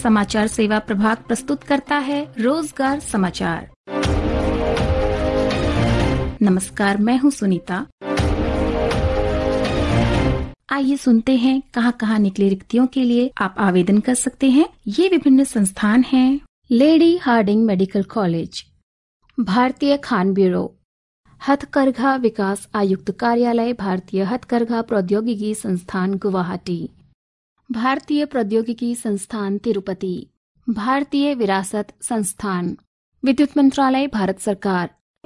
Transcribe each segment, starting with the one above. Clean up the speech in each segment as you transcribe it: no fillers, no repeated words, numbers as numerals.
समाचार सेवा प्रभाग प्रस्तुत करता है रोजगार समाचार। नमस्कार, मैं हूं सुनीता। आइए सुनते हैं कहां निकली रिक्तियों के लिए आप आवेदन कर सकते हैं। ये विभिन्न संस्थान हैं। लेडी हार्डिंग मेडिकल कॉलेज, भारतीय खान ब्यूरो, हथकरघा विकास आयुक्त कार्यालय, भारतीय हथकरघा प्रौद्योगिकी संस्थान गुवाहाटी, भारतीय प्रौद्योगिकी संस्थान तिरुपति, भारतीय विरासत संस्थान, विद्युत मंत्रालय, भारत सरकार।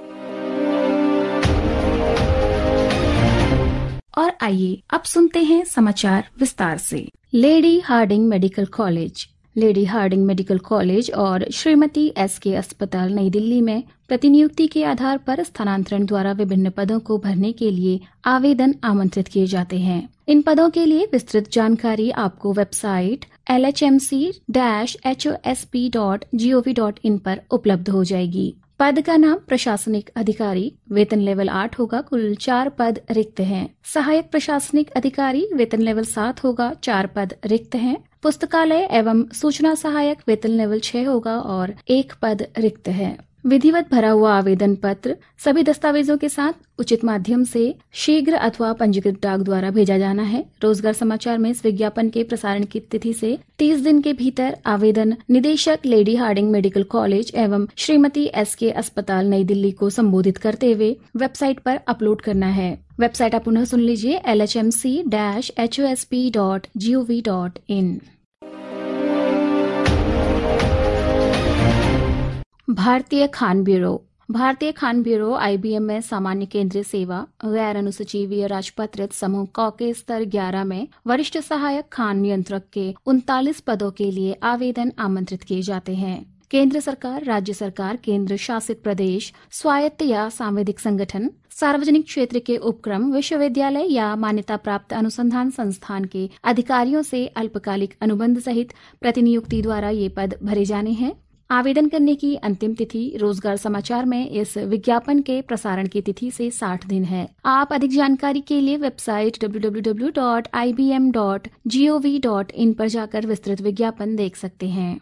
और आइए अब सुनते हैं समाचार विस्तार से। Lady Hardinge medical college, Lady Hardinge medical college और श्रीमती एसके अस्पताल नई दिल्ली में प्रतिनियुक्ति के आधार पर स्थानांतरण द्वारा विभिन्न पदों को भरने के लिए आवेदन आमंत्रित किए जाते हैं। इन पदों के लिए विस्तृत जानकारी आपको वेबसाइट lhmc-hosp.gov.in पर उपलब्ध हो जाएगी। पद का नाम प्रशासनिक अधिकारी, वेतन लेवल 8 होगा, कुल 4 पद रिक्त हैं। सहायक प्रशासनिक अधिकारी, वेतन लेवल 7 होगा, 4 पद रिक्त हैं। पुस्तकालय एवं सूचना सहायक, वेतन लेवल 6 होगा और 1 पद रिक्त है। विधिवत भरा हुआ आवेदन पत्र सभी दस्तावेजों के साथ उचित माध्यम से शीघ्र अथवा पंजीकृत डाक द्वारा भेजा जाना है। रोजगार समाचार में इस विज्ञापन के प्रसारण की तिथि से 30 दिन के भीतर आवेदन निदेशक लेडी हार्डिंग मेडिकल कॉलेज एवं श्रीमती एसके अस्पताल नई दिल्ली को संबोधित करते हुए वेबसाइट पर अपलोड करना है। वेबसाइट आप पुनः सुन लीजिए, lhmc-hosp.gov.in। भारतीय खान ब्यूरो, भारतीय खान ब्यूरो IBM में सामान्य केंद्रीय सेवा गैर अनुसचिवीय राजपत्रित समूह क के स्तर 11 में वरिष्ठ सहायक खान नियंत्रक के 39 पदों के लिए आवेदन आमंत्रित किए जाते हैं। केंद्र सरकार, राज्य सरकार, केंद्र शासित प्रदेश, स्वायत्त या सांविधिक संगठन, सार्वजनिक क्षेत्र के उपक्रम, विश्वविद्यालय या मान्यता प्राप्त अनुसंधान संस्थान के अधिकारियों से अल्पकालिक अनुबंध सहित प्रतिनियुक्ति द्वारा ये पद भरे जाने हैं। आवेदन करने की अंतिम तिथि रोजगार समाचार में इस विज्ञापन के प्रसारण की तिथि से 60 दिन है। आप अधिक जानकारी के लिए वेबसाइट www.ibm.gov.in पर जाकर विस्तृत विज्ञापन देख सकते हैं।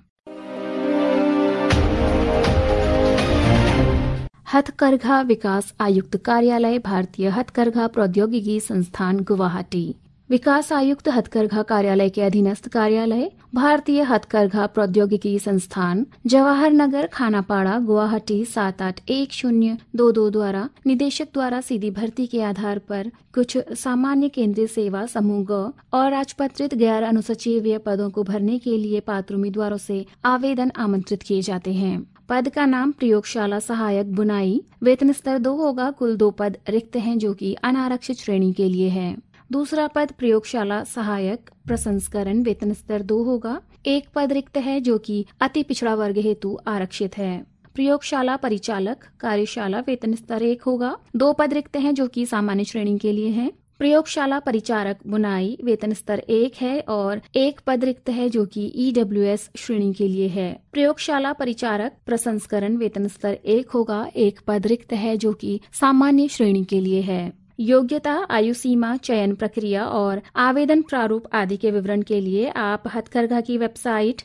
हथकरघा विकास आयुक्त कार्यालय, भारतीय हथकरघा प्रौद्योगिकी संस्थान गुवाहाटी, विकास आयुक्त हथकरघा कार्यालय के अधीनस्थ कार्यालय, भारतीय हथकरघा प्रौद्योगिकी संस्थान, जवाहर नगर, खानापाड़ा, गुवाहाटी 781022 द्वारा निदेशक द्वारा सीधी भर्ती के आधार पर कुछ सामान्य केंद्रीय सेवा समूह ग और राजपत्रित गैर अनुसचिवीय पदों को भरने के लिए पात्र उम्मीदवारों से आवेदन आमंत्रित किए जाते हैं। पद का नाम प्रयोगशाला सहायक बुनाई, वेतन स्तर 2 होगा, कुल 2 पद रिक्त हैं जो कि अनारक्षित श्रेणी के लिए है। दूसरा पद प्रयोगशाला सहायक प्रसंस्करण, वेतन स्तर 2 होगा, 1 पद रिक्त है जो कि अति पिछड़ा वर्ग हेतु आरक्षित है। प्रयोगशाला परिचालक कार्यशाला, वेतन स्तर 1 होगा, 2 पद रिक्त हैं जो कि सामान्य श्रेणी के लिए है। प्रयोगशाला परिचारक बुनाई, वेतन स्तर 1 है और 1 पद रिक्त है जो कि EWS श्रेणी के लिए है। प्रयोगशाला परिचारक प्रसंस्करण, वेतन स्तर 1 होगा, 1 पद रिक्त है जो कि सामान्य श्रेणी के लिए है। योग्यता, आयु सीमा, चयन प्रक्रिया और आवेदन प्रारूप आदि के विवरण के लिए आप हथकरघा की वेबसाइट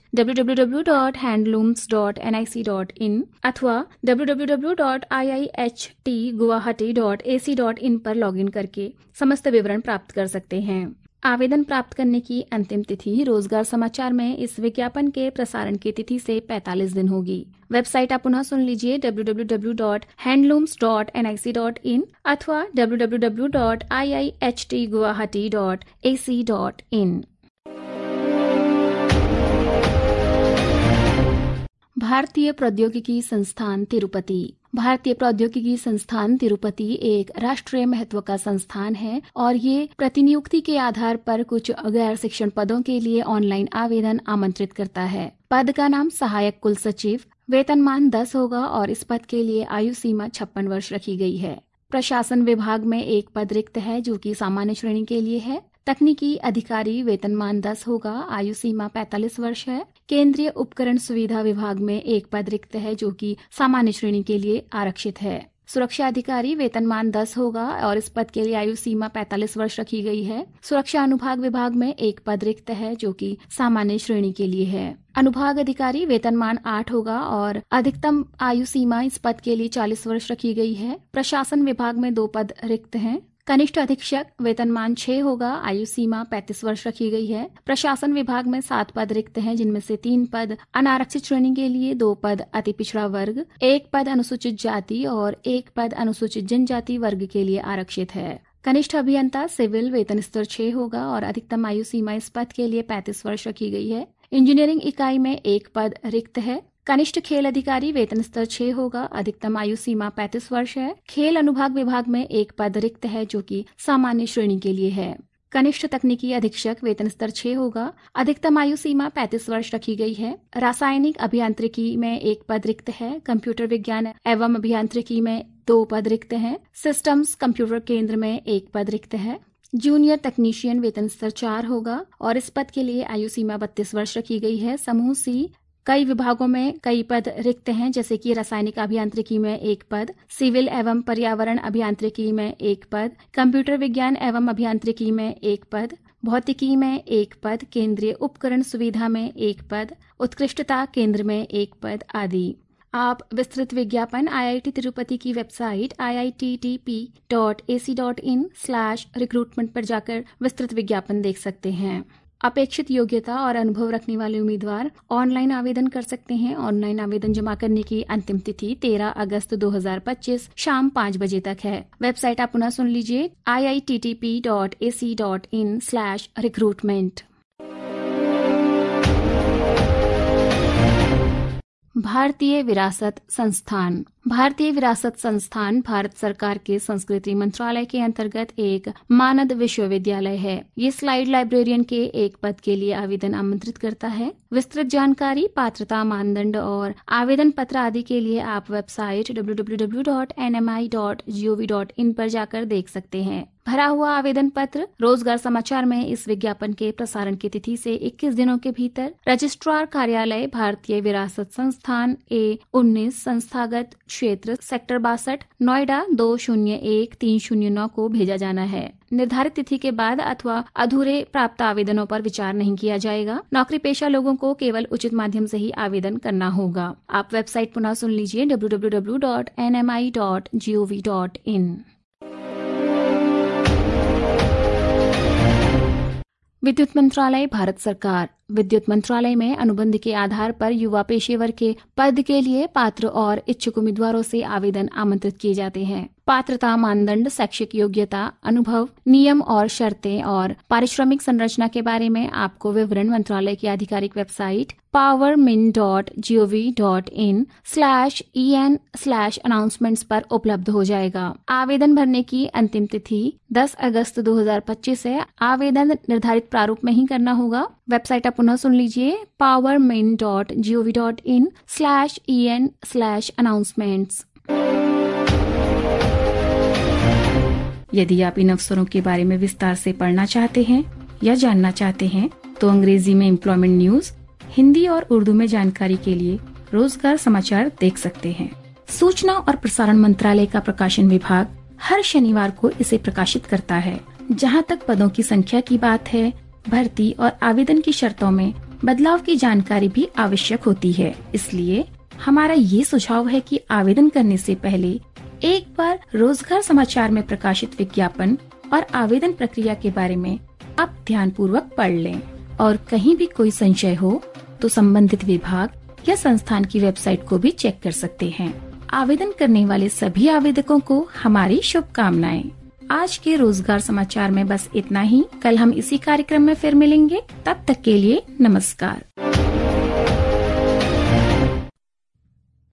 www.handlooms.nic.in अथवा www.iihtguwahati.ac.in पर लॉगिन करके समस्त विवरण प्राप्त कर सकते हैं। आवेदन प्राप्त करने की अंतिम तिथि रोजगार समाचार में इस विज्ञापन के प्रसारण की तिथि से 45 दिन होगी। वेबसाइट आप पुनः सुन लीजिए, www.handlooms.nic.in अथवा www.iihtguwahati.ac.in। भारतीय प्रौद्योगिकी संस्थान तिरुपति, भारतीय प्रौद्योगिकी संस्थान तिरुपति एक राष्ट्रीय महत्व का संस्थान है और ये प्रतिनियुक्ति के आधार पर कुछ गैर शिक्षण पदों के लिए ऑनलाइन आवेदन आमंत्रित करता है। पद का नाम सहायक कुल सचिव, वेतनमान 10 होगा और इस पद के लिए आयु सीमा 56 वर्ष रखी गई है। प्रशासन विभाग में 1 पद रिक्त है जो कि सामान्य श्रेणी के लिए है। तकनीकी अधिकारी, वेतनमान 10 होगा, आयु सीमा 45 वर्ष है। केंद्रीय उपकरण सुविधा विभाग में 1 पद रिक्त है जो कि सामान्य श्रेणी के लिए आरक्षित है। सुरक्षा अधिकारी वेतनमान 10 होगा और इस पद के लिए आयु सीमा 45 वर्ष रखी गई है। सुरक्षा अनुभाग विभाग में एक पद रिक्त है जो कि सामान्य श्रेणी के लिए है। अनुभाग अधिकारी वेतनमान 8 होगा और अधिकतम आयु सीमा इस पद के लिए 40 वर्ष रखी गई है। प्रशासन विभाग में 2 पद रिक्त हैं। कनिष्ठ अधीक्षक वेतनमान 6 होगा, आयु सीमा 35 वर्ष रखी गई है। प्रशासन विभाग में 7 पद रिक्त हैं, जिनमें से 3 पद अनारक्षित श्रेणी के लिए, 2 पद अति पिछड़ा वर्ग, 1 पद अनुसूचित जाति और 1 पद अनुसूचित जनजाति वर्ग के लिए आरक्षित है। कनिष्ठ अभियंता सिविल वेतन स्तर 6 होगा और अधिकतम आयु सीमा इस पद के लिए 35 वर्ष रखी गई है। इंजीनियरिंग इकाई में 1 पद रिक्त है। कनिष्ठ खेल अधिकारी वेतन स्तर 6 होगा, अधिकतम आयु सीमा 35 वर्ष है। खेल अनुभाग विभाग में 1 पद रिक्त है जो कि सामान्य श्रेणी के लिए है। कनिष्ठ तकनीकी अधीक्षक वेतन स्तर 6 होगा, अधिकतम आयु सीमा 35 वर्ष रखी गई है। रासायनिक अभियांत्रिकी में 1 पद रिक्त है। कंप्यूटर विज्ञान एवं अभियांत्रिकी में 2 पद रिक्त हैं। सिस्टम्स कंप्यूटर केंद्र में 1 पद रिक्त है। जूनियर तकनीशियन वेतन स्तर 4 होगा और इस पद के लिए आयु सीमा 32 वर्ष रखी गई है। समूह सी कई विभागों में कई पद रिक्त हैं, जैसे कि रासायनिक अभियांत्रिकी में 1 पद, सिविल एवं पर्यावरण अभियांत्रिकी में 1 पद, कंप्यूटर विज्ञान एवं अभियांत्रिकी में 1 पद, भौतिकी में 1 पद, केंद्रीय उपकरण सुविधा में 1 पद, उत्कृष्टता केंद्र में 1 पद आदि। आप विस्तृत विज्ञापन IIT तिरुपति की वेबसाइट iittp.ac.in/recruitment पर जाकर विस्तृत विज्ञापन देख सकते हैं। अपेक्षित योग्यता और अनुभव रखने वाले उम्मीदवार ऑनलाइन आवेदन कर सकते हैं। ऑनलाइन आवेदन जमा करने की अंतिम तिथि 13 अगस्त 2025 शाम 5 बजे तक है। वेबसाइट आप पुनः सुन लीजिए iittp.ac.in/recruitment। भारतीय विरासत संस्थान। भारतीय विरासत संस्थान भारत सरकार के संस्कृति मंत्रालय के अंतर्गत एक मानद विश्वविद्यालय है। ये स्लाइड लाइब्रेरियन के एक पद के लिए आवेदन आमंत्रित करता है। विस्तृत जानकारी, पात्रता मानदंड और आवेदन पत्र आदि के लिए आप वेबसाइट www.nmi.gov.in पर जाकर देख सकते हैं। भरा हुआ आवेदन पत्र रोजगार समाचार में इस विज्ञापन के प्रसारण की तिथि से 21 दिनों के भीतर रजिस्ट्रार कार्यालय भारतीय विरासत संस्थान A19 संस्थागत क्षेत्र सेक्टर 62 नोएडा 201309 को भेजा जाना है। निर्धारित तिथि के बाद अथवा अधूरे प्राप्त आवेदनों पर विचार नहीं किया जाएगा। नौकरी पेशा लोगों को केवल उचित माध्यम से ही आवेदन करना होगा। आप वेबसाइट पुनः सुन लीजिए www.nmi.gov.in। विद्युत मंत्रालय भारत सरकार। विद्युत मंत्रालय में अनुबंध के आधार पर युवा पेशेवर के पद के लिए पात्र और इच्छुक उम्मीदवारों से आवेदन आमंत्रित किए जाते हैं। पात्रता मानदंड, शैक्षिक योग्यता, अनुभव, नियम और शर्तें और पारिश्रमिक संरचना के बारे में आपको विवरण मंत्रालय की आधिकारिक वेबसाइट powermin.gov.in/en/announcements पर उपलब्ध हो जाएगा। आवेदन भरने की अंतिम तिथि 10 अगस्त 2025 है। आवेदन निर्धारित प्रारूप में ही करना होगा। वेबसाइट आप पुनः सुन लीजिए powermin.gov.in/en/announcements। यदि आप इन अवसरों के बारे में विस्तार से पढ़ना चाहते हैं या जानना चाहते हैं तो अंग्रेजी में एम्प्लॉयमेंट न्यूज, हिंदी और उर्दू में जानकारी के लिए रोजगार समाचार देख सकते हैं। सूचना और प्रसारण मंत्रालय का प्रकाशन विभाग हर शनिवार को इसे प्रकाशित करता है। जहां तक पदों की संख्या की बात है, भर्ती और आवेदन की शर्तों में बदलाव की जानकारी भी आवश्यक होती है। इसलिए हमारा ये सुझाव है कि आवेदन करने से पहले एक बार रोजगार समाचार में प्रकाशित विज्ञापन और आवेदन प्रक्रिया के बारे में आप ध्यानपूर्वक पढ़ लें और कहीं भी कोई संशय हो तो संबंधित विभाग या संस्थान की वेबसाइट को भी चेक कर सकते हैं। आवेदन करने वाले सभी आवेदकों को हमारी शुभकामनाएं। आज के रोजगार समाचार में बस इतना ही। कल हम इसी कार्यक्रम में फिर मिलेंगे। तब तक के लिए नमस्कार।